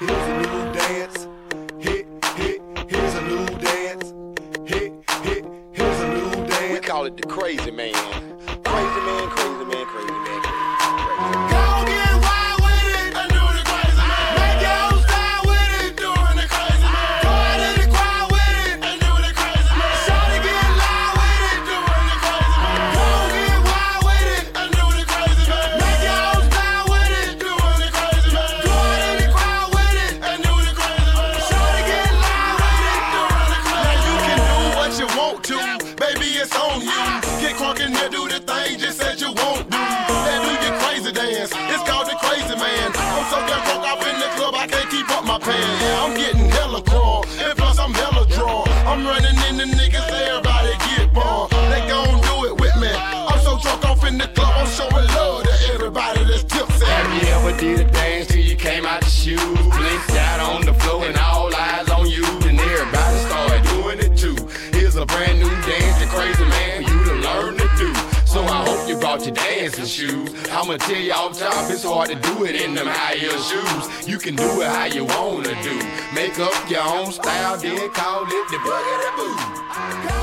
Here's a new dance. Hit, hit, here's a new dance. Hit, hit, here's a new dance. We call it the crazy man. Crazy man, crazy man, crazy man, crazy man. Go get wild with it and do the crazy man. Make your own style with it, doing the crazy man. Go out in the crowd with it and do the crazy man. Shawty get loud with it, doing the crazy man. Go get wild with it and do the crazy man. Make your own style with it, doing the crazy man. Go out in the crowd with it and do the crazy man. Shawty get loud with it, doing the crazy man. Now you can do what you want to, baby, it's on you. Get crunk and do the thing just said you won't do. Now do your crazy dance, it's called the crazy man. I'm so damn broke off in the club, I can't keep up my pants. Yeah, I'm getting hella crawl, and plus I'm hella draw. I'm running in the niggas, everybody get born. They gon' do it with me. I'm so drunk off in the club, I'm showing love to everybody that's tipsy. Have you ever did a dance till you came out the shoes? Blinked out on the floor and all eyes on you. Then everybody started doing it too. Here's a brand new dance, the crazy man, for you to learn to do. So I hope you brought your dancing shoes. I'ma tell you off top, it's hard to do it in them high heel shoes. You can do it how you wanna do. Make up your own style, then call it the boogie the boo.